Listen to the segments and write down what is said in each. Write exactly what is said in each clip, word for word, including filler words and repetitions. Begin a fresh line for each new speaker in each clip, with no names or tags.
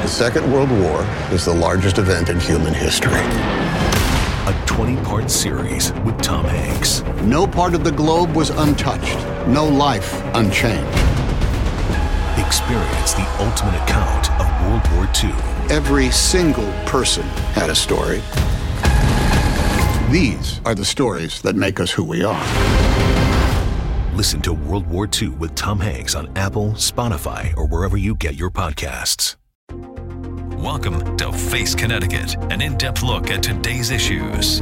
Second World War is the largest event in human history.
A twenty-part series with Tom Hanks.
No part of the globe was untouched. No life unchanged.
Experience the ultimate account of World War Two.
Every single person had a story. These are the stories that make us who we are.
Listen to World War Two with Tom Hanks on Apple, Spotify, or wherever you get your podcasts. Welcome to Face Connecticut, an in-depth look at today's issues.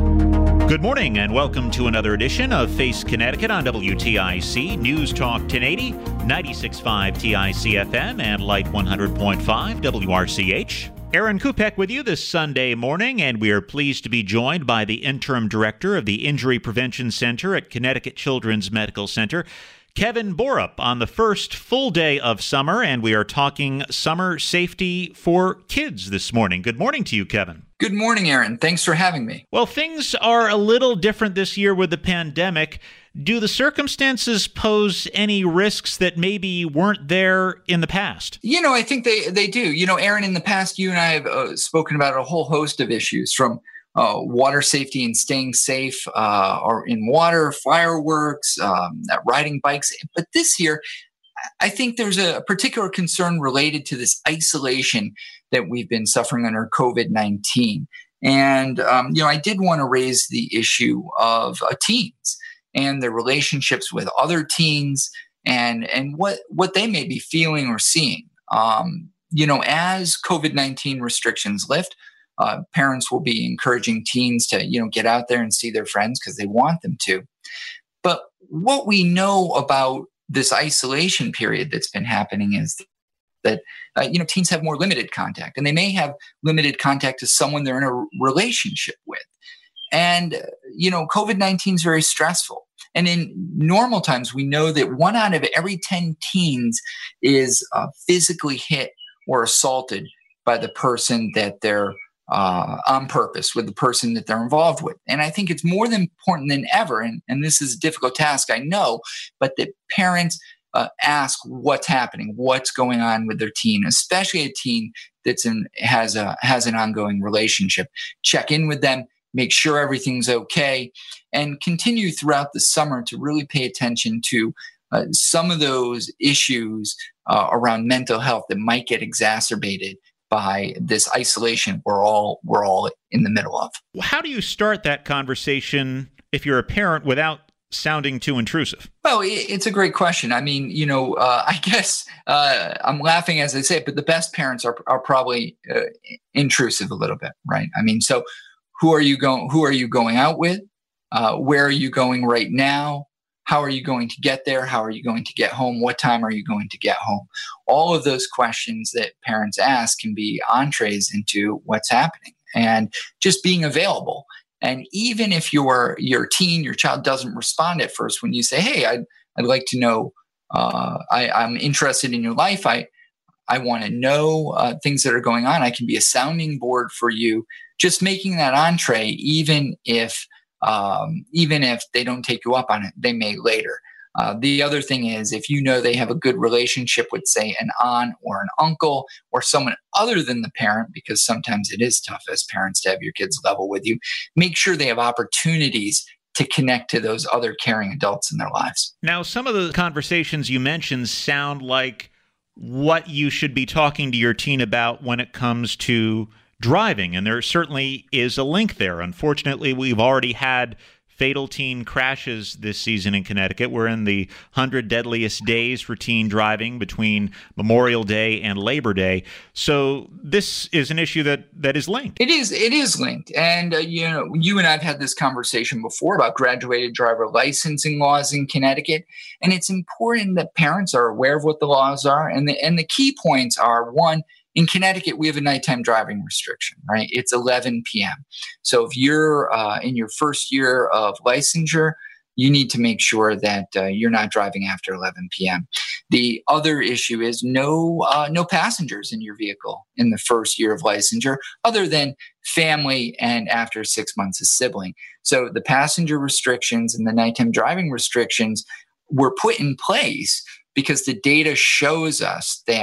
Good morning and welcome to another edition of Face Connecticut on W T I C, News Talk ten eighty, ninety-six point five T I C F M, and Light one hundred point five W R C H. Aaron Kupek with you this Sunday morning, and we are pleased to be joined by the interim director of the Injury Prevention Center at Connecticut Children's Medical Center, Kevin Borup, on the first full day of summer, and we are talking summer safety for kids this morning. Good morning to you, Kevin.
Good morning, Aaron. Thanks for having me.
Well, things are a little different this year with the pandemic. Do the circumstances pose any risks that maybe weren't there in the past?
You know, I think they, they do. You know, Aaron, in the past, you and I have uh, spoken about a whole host of issues, from uh, water safety and staying safe uh, or in water, fireworks, um, riding bikes. But this year, I think there's a particular concern related to this isolation that we've been suffering under COVID nineteen. And, um, you know, I did want to raise the issue of uh, teens and their relationships with other teens and, and what, what they may be feeling or seeing. Um, you know, as COVID nineteen restrictions lift, uh, parents will be encouraging teens to, you know, get out there and see their friends because they want them to. But what we know about this isolation period that's been happening is that, uh, you know, teens have more limited contact, and they may have limited contact to someone they're in a relationship with. And, uh, you know, COVID nineteen is very stressful. And in normal times, we know that one out of every ten teens is uh, physically hit or assaulted by the person that they're uh, on purpose, with the person that they're involved with. And I think it's more than important than ever, and, and this is a difficult task, I know, but that parents uh, ask what's happening, what's going on with their teen, especially a teen that's in, has a has an ongoing relationship. Check in with them, make sure everything's okay, and continue throughout the summer to really pay attention to uh, some of those issues uh, around mental health that might get exacerbated by this isolation we're all we're all in the middle of.
How do you start that conversation if you're a parent without sounding too intrusive?
Well, it's a great question. I mean, you know, uh, I guess uh, I'm laughing as I say it, but the best parents are are probably uh, intrusive a little bit, right? I mean, so who are you going? Who are you going out with? Uh, where are you going right now? How are you going to get there? How are you going to get home? What time are you going to get home? All of those questions that parents ask can be entrees into what's happening, and just being available. And even if your your teen, your child doesn't respond at first, when you say, "Hey, I'd I'd like to know. Uh, I, I'm interested in your life. I I want to know uh, things that are going on. I can be a sounding board for you." Just making that entree, even if um, even if they don't take you up on it, they may later. Uh, the other thing is, if you know they have a good relationship with, say, an aunt or an uncle or someone other than the parent, because sometimes it is tough as parents to have your kids level with you, make sure they have opportunities to connect to those other caring adults in their lives.
Now, some of the conversations you mentioned sound like what you should be talking to your teen about when it comes to driving, and there certainly is a link there. Unfortunately, we've already had fatal teen crashes this season in Connecticut. We're in the one hundred deadliest days for teen driving between Memorial Day and Labor Day. So this is an issue that that is linked.
It is. It is linked. And, uh, you know, you and I have had this conversation before about graduated driver licensing laws in Connecticut. And it's important that parents are aware of what the laws are. And the, and the key points are, one, in Connecticut, we have a nighttime driving restriction, right? It's eleven p.m. So if you're uh, in your first year of licensure, you need to make sure that uh, you're not driving after eleven p.m. The other issue is no uh, no passengers in your vehicle in the first year of licensure, other than family and after six months a sibling. So the passenger restrictions and the nighttime driving restrictions were put in place because the data shows us that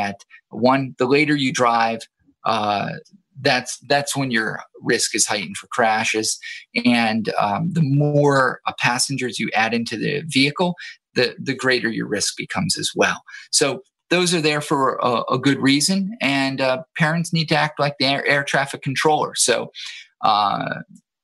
one, the later you drive, uh, that's that's when your risk is heightened for crashes. And um, the more uh, passengers you add into the vehicle, the, the greater your risk becomes as well. So those are there for a, a good reason. And uh, parents need to act like the air, air traffic controller. So uh,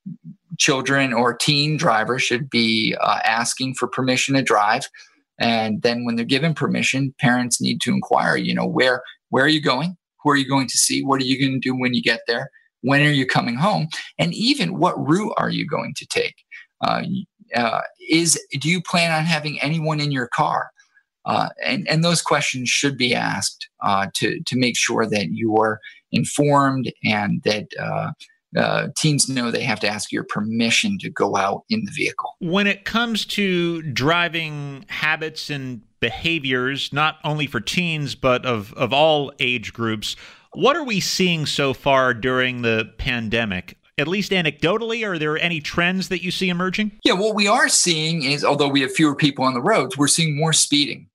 children or teen drivers should be uh, asking for permission to drive. And then when they're given permission, parents need to inquire, you know, where where are you going? Who are you going to see? What are you going to do when you get there? When are you coming home? And even what route are you going to take? Uh, uh, is do you plan on having anyone in your car? Uh, and, and those questions should be asked uh, to, to make sure that you are informed and that uh, uh, teens know they have to ask your permission to go out in the vehicle.
When it comes to driving habits and behaviors, not only for teens, but of, of all age groups, what are we seeing so far during the pandemic? At least anecdotally, are there any trends that you see emerging?
Yeah, what we are seeing is, although we have fewer people on the roads, we're seeing more speeding.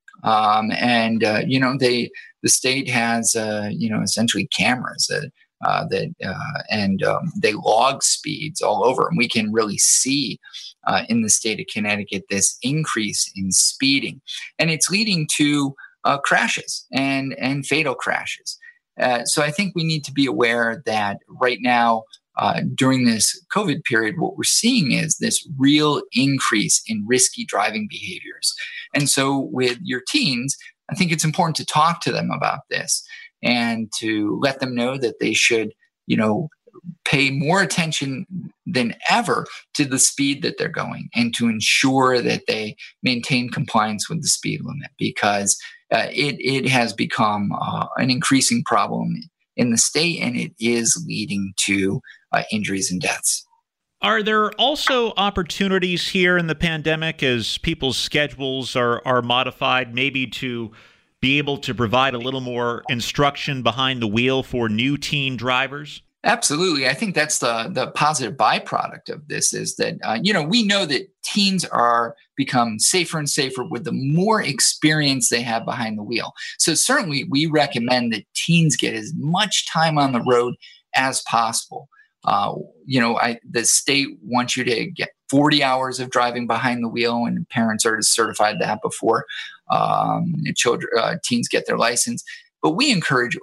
Um, and, uh, you know, they the state has, uh, you know, essentially cameras that, uh, that uh, and um, they log speeds all over. And we can really see uh, in the state of Connecticut this increase in speeding. And it's leading to uh, crashes and, and fatal crashes. Uh, so I think we need to be aware that right now, Uh, during this COVID period, what we're seeing is this real increase in risky driving behaviors. And so with your teens, I think it's important to talk to them about this and to let them know that they should, you know, pay more attention than ever to the speed that they're going and to ensure that they maintain compliance with the speed limit, because uh, it, it has become uh, an increasing problem in the state, and it is leading to uh, injuries and deaths.
Are there also opportunities here in the pandemic as people's schedules are, are modified, maybe to be able to provide a little more instruction behind the wheel for new teen drivers?
Absolutely. I think that's the, the positive byproduct of this is that, uh, you know, we know that teens are become safer and safer with the more experience they have behind the wheel. So certainly we recommend that teens get as much time on the road as possible. Uh, you know, I, the state wants you to get forty hours of driving behind the wheel, and parents are certified that before um, children, uh, teens get their license. But we encourage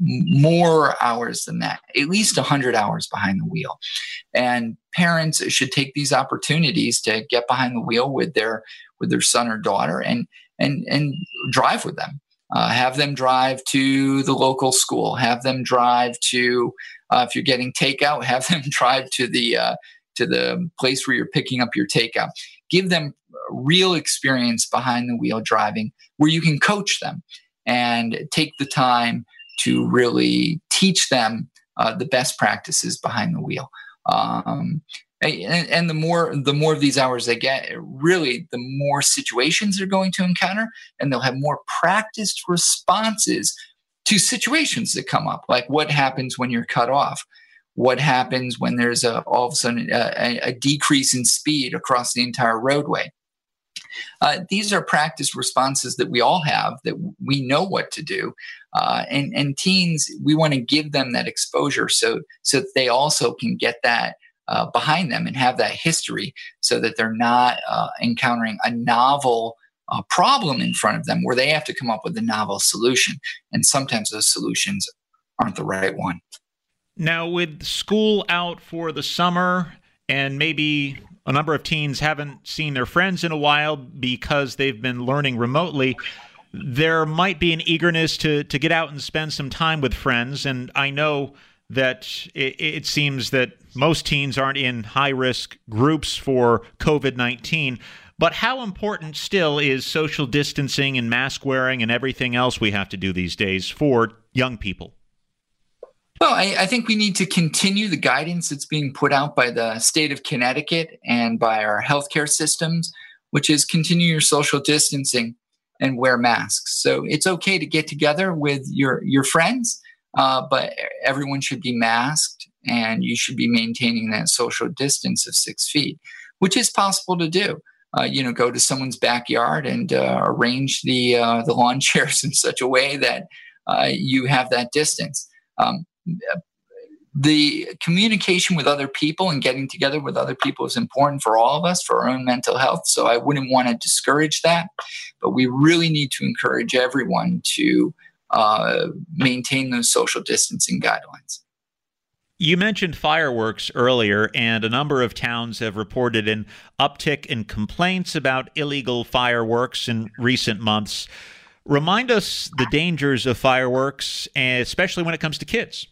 more hours than that, at least one hundred hours behind the wheel. And parents should take these opportunities to get behind the wheel with their with their son or daughter and and and drive with them. Uh, have them drive to the local school. Have them drive to, uh, if you're getting takeout, have them drive to the uh, to the place where you're picking up your takeout. Give them real experience behind the wheel driving where you can coach them and take the time to really teach them uh, the best practices behind the wheel. Um, and, and the more the more of these hours they get, really, the more situations they're going to encounter, and they'll have more practiced responses to situations that come up, like what happens when you're cut off, what happens when there's a, all of a sudden a, a decrease in speed across the entire roadway. Uh, these are practice responses that we all have, that we know what to do. Uh, and, and teens, we want to give them that exposure so, so that they also can get that uh, behind them and have that history, so that they're not uh, encountering a novel uh, problem in front of them where they have to come up with a novel solution. And sometimes those solutions aren't the right one.
Now, with school out for the summer, and maybe a number of teens haven't seen their friends in a while because they've been learning remotely, there might be an eagerness to to get out and spend some time with friends. And I know that it, it seems that most teens aren't in high-risk groups for COVID nineteen. But how important still is social distancing and mask wearing and everything else we have to do these days for young people?
Well, I, I think we need to continue the guidance that's being put out by the state of Connecticut and by our healthcare systems, which is continue your social distancing and wear masks. So it's okay to get together with your, your friends, uh, but everyone should be masked, and you should be maintaining that social distance of six feet, which is possible to do. Uh, you know, go to someone's backyard and uh, arrange the uh, the lawn chairs in such a way that uh, you have that distance. Um, the communication with other people and getting together with other people is important for all of us, for our own mental health. So I wouldn't want to discourage that, but we really need to encourage everyone to uh, maintain those social distancing guidelines.
You mentioned fireworks earlier, and a number of towns have reported an uptick in complaints about illegal fireworks in recent months. Remind us the dangers of fireworks, especially when it comes to kids.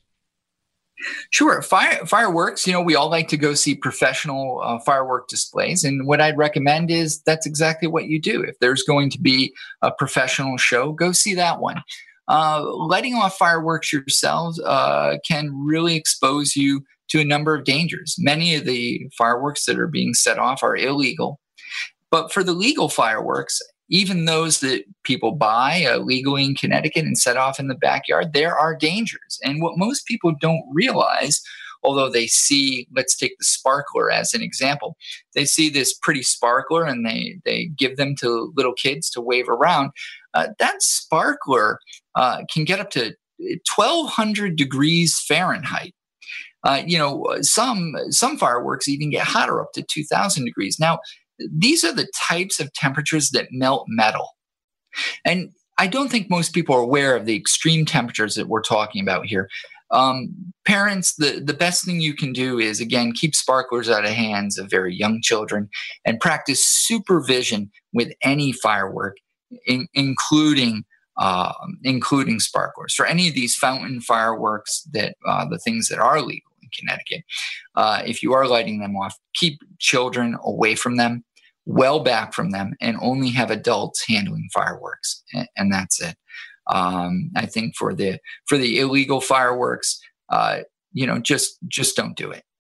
Sure. Fire, fireworks, you know, we all like to go see professional uh, firework displays. And what I'd recommend is that's exactly what you do. If there's going to be a professional show, go see that one. Uh, letting off fireworks yourselves uh, can really expose you to a number of dangers. Many of the fireworks that are being set off are illegal. But for the legal fireworks, even those that people buy uh, legally in Connecticut and set off in the backyard, there are dangers. And what most people don't realize, although they see, let's take the sparkler as an example, they see this pretty sparkler and they, they give them to little kids to wave around. Uh, that sparkler uh, can get up to twelve hundred degrees Fahrenheit. Uh, you know, some some fireworks even get hotter, up to two thousand degrees. Now, these are the types of temperatures that melt metal. And I don't think most people are aware of the extreme temperatures that we're talking about here. Um, parents, the, the best thing you can do is, again, keep sparklers out of hands of very young children and practice supervision with any firework, in, including uh, including sparklers. For any of these fountain fireworks, that uh, the things that are legal in Connecticut, uh, if you are lighting them off, keep children away from them, well back from them, and only have adults handling fireworks, and, and that's it. Um, I think for the for the illegal fireworks, uh, you know, just just don't do it.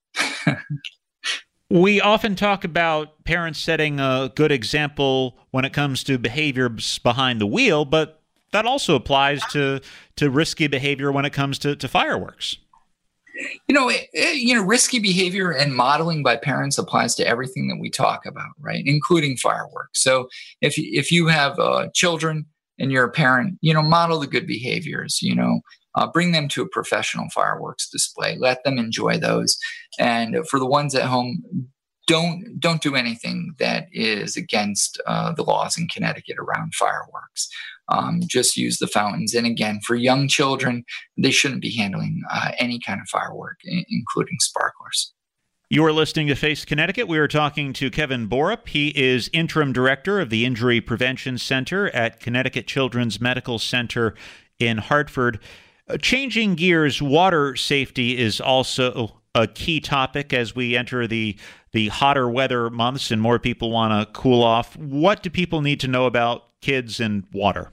We often talk about parents setting a good example when it comes to behaviors behind the wheel, but that also applies to to risky behavior when it comes to, to fireworks.
You know, it, it, you know, risky behavior and modeling by parents applies to everything that we talk about, right, including fireworks. So if if you have uh, children and you're a parent, you know, model the good behaviors. You know, uh, bring them to a professional fireworks display. Let them enjoy those. And for the ones at home, don't don't do anything that is against uh, the laws in Connecticut around fireworks. Um, just use the fountains. And again, for young children, they shouldn't be handling uh, any kind of firework, I- including sparklers.
You are listening to Face Connecticut. We are talking to Kevin Borup. He is interim director of the Injury Prevention Center at Connecticut Children's Medical Center in Hartford. Uh, changing gears, water safety is also a key topic as we enter the the hotter weather months and more people want to cool off. What do people need to know about kids and water?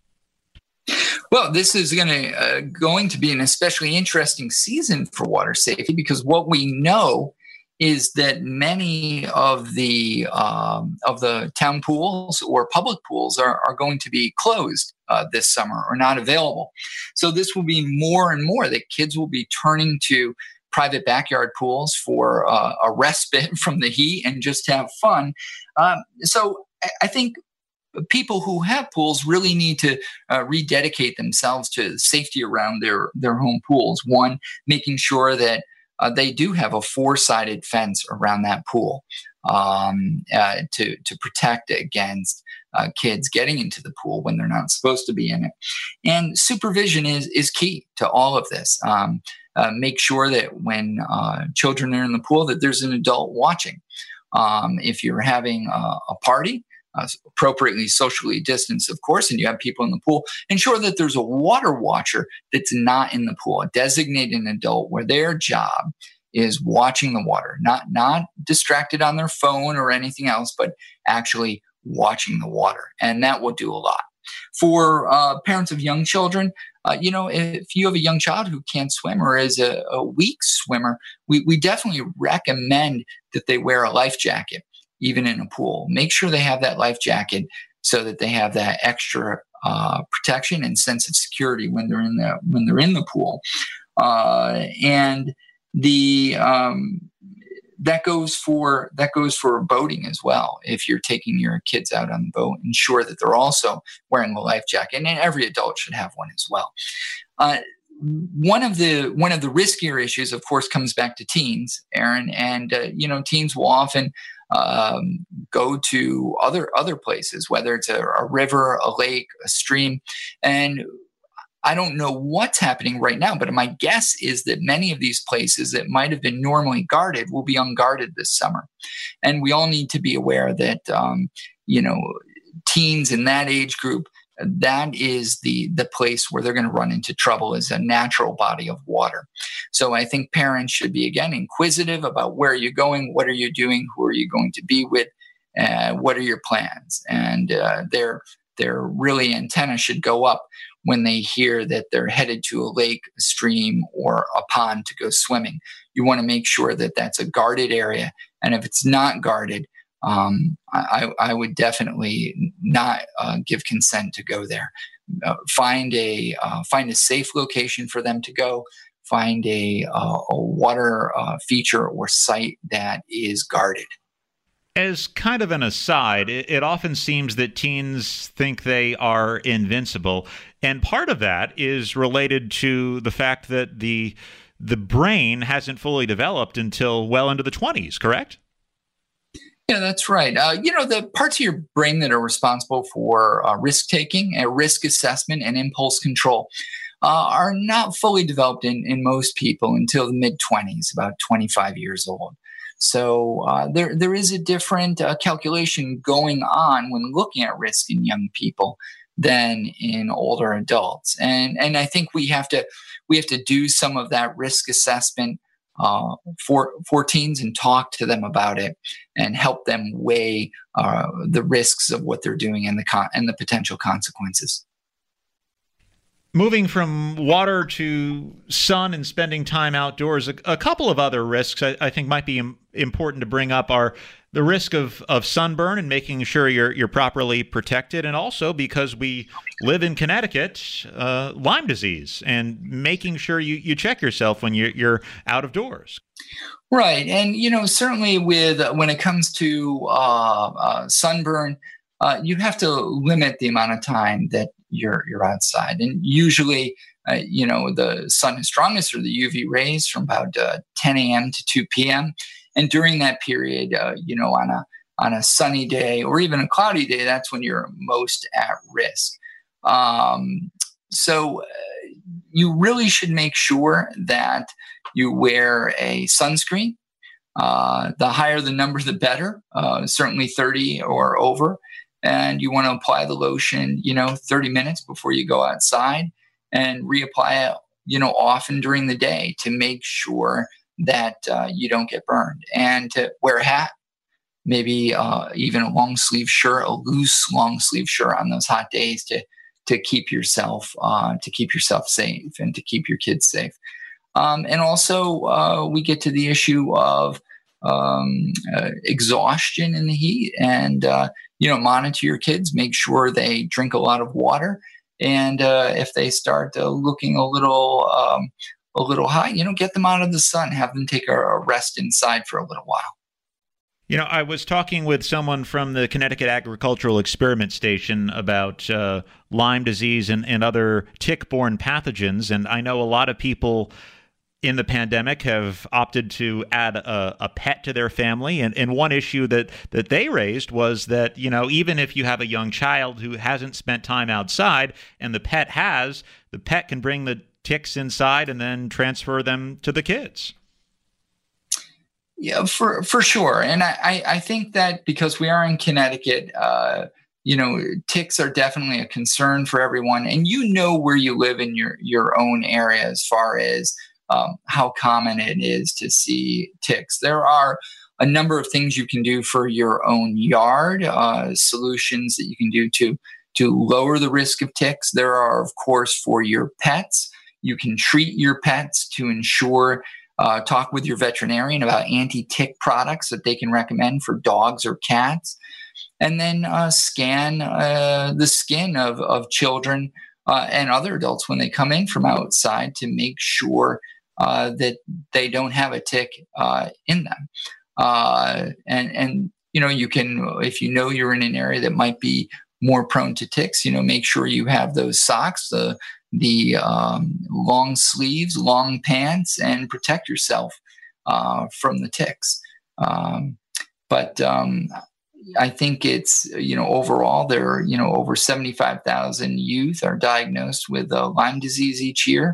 Well, this is going to uh, going to be an especially interesting season for water safety, because what we know is that many of the um, of the town pools or public pools are, are going to be closed uh, this summer or not available. So this will be more and more that kids will be turning to private backyard pools for uh, a respite from the heat and just have fun. Um, so I, I think people who have pools really need to uh, rededicate themselves to safety around their, their home pools. One, making sure that uh, they do have a four-sided fence around that pool um, uh, to, to protect against uh, kids getting into the pool when they're not supposed to be in it. And supervision is, is key to all of this. Um, uh, make sure that when uh, children are in the pool that there's an adult watching. Um, if you're having a, a party, Uh, appropriately socially distanced, of course, and you have people in the pool, ensure that there's a water watcher that's not in the pool, a designated adult where their job is watching the water, not not distracted on their phone or anything else, but actually watching the water. And that will do a lot. For uh, parents of young children, uh, you know, if you have a young child who can't swim or is a, a weak swimmer, we, we definitely recommend that they wear a life jacket. Even in a pool, make sure they have that life jacket so that they have that extra uh, protection and sense of security when they're in the when they're in the pool. Uh, and the um, that goes for that goes for boating as well. If you're taking your kids out on the boat, ensure that they're also wearing a life jacket, and every adult should have one as well. Uh, one of the one of the riskier issues, of course, comes back to teens, Aaron, and uh, you know, teens will often um, go to other other places, whether it's a, a river, a lake, a stream, and I don't know what's happening right now, but my guess is that many of these places that might have been normally guarded will be unguarded this summer. And we all need to be aware that, um, you know, teens in that age group, that is the, the place where they're going to run into trouble as a natural body of water. So I think parents should be, again, inquisitive about where you're going, what are you doing, who are you going to be with, uh, what are your plans? And uh, their, their really antenna should go up when they hear that they're headed to a lake, a stream, or a pond to go swimming. You want to make sure that that's a guarded area. And if it's not guarded, um, I, I would definitely not uh, give consent to go there. Uh, find a uh, find a safe location for them to go. Find a, uh, a water uh, feature or site that is guarded.
As kind of an aside, it, it often seems that teens think they are invincible. And part of that is related to the fact that the the brain hasn't fully developed until well into the twenties, correct?
Yeah, that's right. Uh, you know, the parts of your brain that are responsible for uh, risk-taking, uh, risk assessment, and impulse control uh, are not fully developed in, in most people until the mid-twenties, about twenty-five years old. So uh, there there is a different uh, calculation going on when looking at risk in young people than in older adults, and and I think we have to we have to do some of that risk assessment uh, for for teens and talk to them about it and help them weigh uh, the risks of what they're doing and the con- and the potential consequences.
Moving from water to sun and spending time outdoors, a, a couple of other risks I, I think might be im- important to bring up are the risk of, of sunburn and making sure you're you're properly protected, and also because we live in Connecticut, uh, Lyme disease, and making sure you, you check yourself when you're, you're out of doors.
Right, and you know, certainly with uh, when it comes to uh, uh, sunburn, uh, you have to limit the amount of time that you're you're outside, and usually, uh, you know, the sun is strongest or the U V rays from about uh, ten a.m. to two p.m. And during that period, uh, you know, on a on a sunny day or even a cloudy day, that's when you're most at risk. Um, so uh, you really should make sure that you wear a sunscreen. Uh, the higher the number, the better. Uh, certainly thirty or over. And you want to apply the lotion, you know, thirty minutes before you go outside, and reapply it, you know, often during the day to make sure that uh, you don't get burned. And to wear a hat, maybe uh, even a long sleeve shirt, a loose long sleeve shirt on those hot days to to keep yourself uh, to keep yourself safe and to keep your kids safe. Um, and also, uh, we get to the issue of um, uh, exhaustion in the heat, and uh, you know, monitor your kids, make sure they drink a lot of water, and uh, if they start uh, looking a little um, a little high, you know, get them out of the sun, have them take a, a rest inside for a little while.
You know, I was talking with someone from the Connecticut Agricultural Experiment Station about uh, Lyme disease and, and other tick-borne pathogens, and I know a lot of people in the pandemic have opted to add a, a pet to their family. And, and one issue that, that they raised was that, you know, even if you have a young child who hasn't spent time outside and the pet has, the pet can bring the ticks inside and then transfer them to the kids.
Yeah, for, for sure. And I, I think that because we are in Connecticut, uh, you know, ticks are definitely a concern for everyone. And you know where you live in your, your own area as far as Um, how common it is to see ticks. There are a number of things you can do for your own yard, uh, solutions that you can do to, to lower the risk of ticks. There are, of course, for your pets. You can treat your pets to ensure, uh, talk with your veterinarian about anti-tick products that they can recommend for dogs or cats. And then uh, scan uh, the skin of, of children uh, and other adults when they come in from outside to make sure Uh, that they don't have a tick uh, in them. Uh, and, and, you know, you can, if you know you're in an area that might be more prone to ticks, you know, make sure you have those socks, the, the um, long sleeves, long pants, and protect yourself uh, from the ticks. Um, but um, I think it's, you know, overall there are, you know, over seventy-five thousand youth are diagnosed with uh, Lyme disease each year.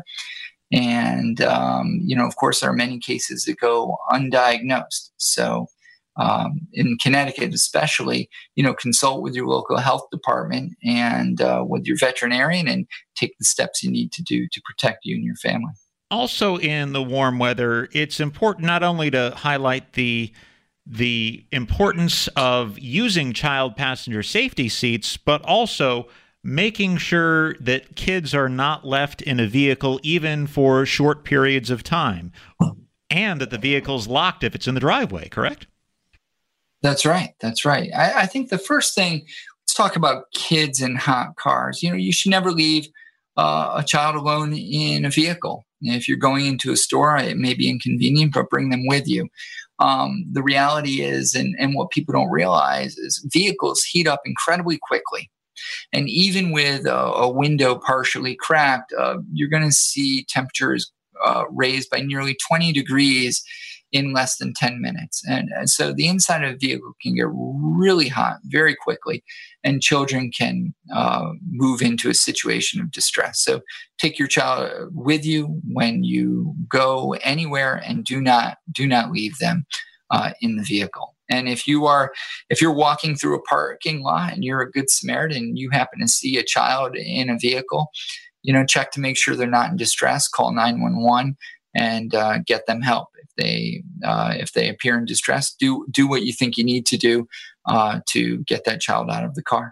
And, um, you know, of course, there are many cases that go undiagnosed. So um, in Connecticut, especially, you know, consult with your local health department and uh, with your veterinarian and take the steps you need to do to protect you and your family.
Also, in the warm weather, it's important not only to highlight the the importance of using child passenger safety seats, but also making sure that kids are not left in a vehicle even for short periods of time, and that the vehicle's locked if it's in the driveway, correct?
That's right. That's right. I, I think the first thing, let's talk about kids in hot cars. You know, you should never leave uh, a child alone in a vehicle. If you're going into a store, it may be inconvenient, but bring them with you. Um, the reality is, and, and what people don't realize is vehicles heat up incredibly quickly. And even with a, a window partially cracked, uh, you're going to see temperatures uh, raised by nearly twenty degrees in less than ten minutes. And, and so the inside of a vehicle can get really hot very quickly, and children can uh, move into a situation of distress. So take your child with you when you go anywhere, and do not do not leave them uh, in the vehicle. And if you are, if you're walking through a parking lot and you're a good Samaritan and you happen to see a child in a vehicle, you know, check to make sure they're not in distress, call nine one one and uh, get them help. If they, uh, if they appear in distress, do, do what you think you need to do uh, to get that child out of the car.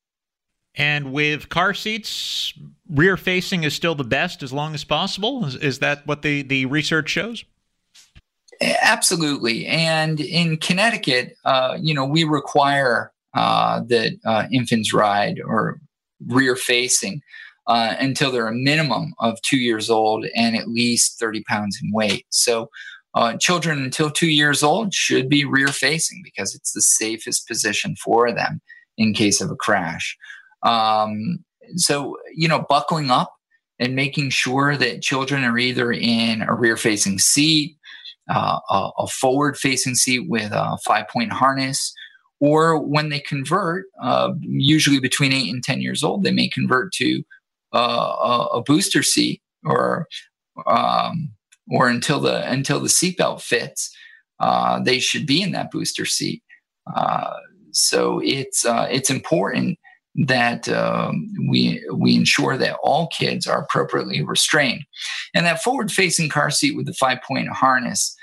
And with car seats, rear facing is still the best as long as possible. Is, is that what the, the research shows?
Absolutely. And in Connecticut, uh, you know, we require uh, that uh, infants ride or rear facing uh, until they're a minimum of two years old and at least thirty pounds in weight. So uh, children until two years old should be rear facing because it's the safest position for them in case of a crash. Um, so, you know, buckling up and making sure that children are either in a rear facing seat, Uh, a, a forward-facing seat with a five-point harness, or when they convert, uh, usually between eight and ten years old, they may convert to uh, a, a booster seat, or um, or until the until the seatbelt fits, uh, they should be in that booster seat. Uh, so it's uh, it's important that um, we we ensure that all kids are appropriately restrained. And that forward-facing car seat with the five-point harness,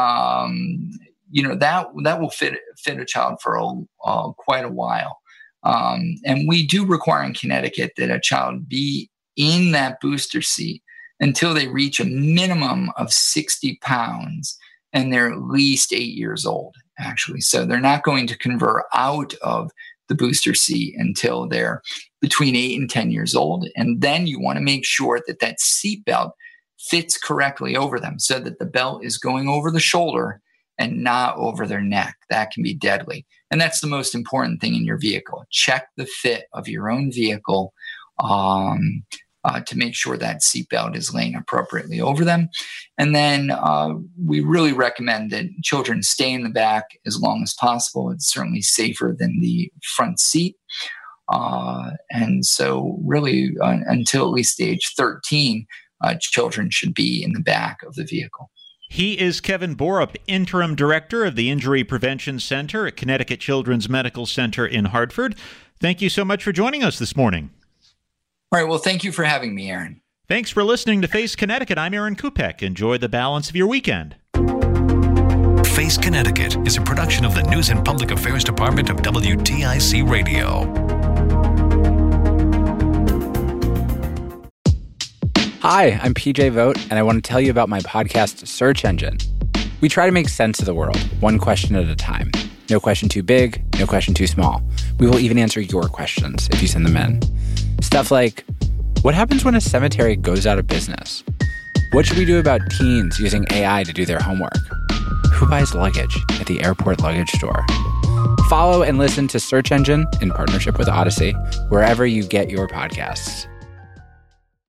um, you know, that that will fit fit a child for a, uh, quite a while. Um, and we do require in Connecticut that a child be in that booster seat until they reach a minimum of sixty pounds, and they're at least eight years old, actually. So they're not going to convert out of the booster seat until they're between eight and ten years old. And then you want to make sure that that seatbelt fits correctly over them so that the belt is going over the shoulder and not over their neck. That can be deadly. And that's the most important thing in your vehicle. Check the fit of your own vehicle um, uh, to make sure that seatbelt is laying appropriately over them. And then uh, we really recommend that children stay in the back as long as possible. It's certainly safer than the front seat. Uh, and so really uh, until at least age thirteen, uh, children should be in the back of the vehicle.
He is Kevin Borup, Interim Director of the Injury Prevention Center at Connecticut Children's Medical Center in Hartford. Thank you so much for joining us this morning.
All right. Well, thank you for having me, Aaron.
Thanks for listening to Face Connecticut. I'm Aaron Kupek. Enjoy the balance of your weekend.
Face Connecticut is a production of the News and Public Affairs Department of W T I C Radio.
Hi, I'm P J Vogt, and I want to tell you about my podcast, Search Engine. We try to make sense of the world, one question at a time. No question too big, no question too small. We will even answer your questions if you send them in. Stuff like, what happens when a cemetery goes out of business? What should we do about teens using A I to do their homework? who buys luggage at the airport luggage store? Follow and listen to Search Engine in partnership with Odyssey, wherever you get your podcasts.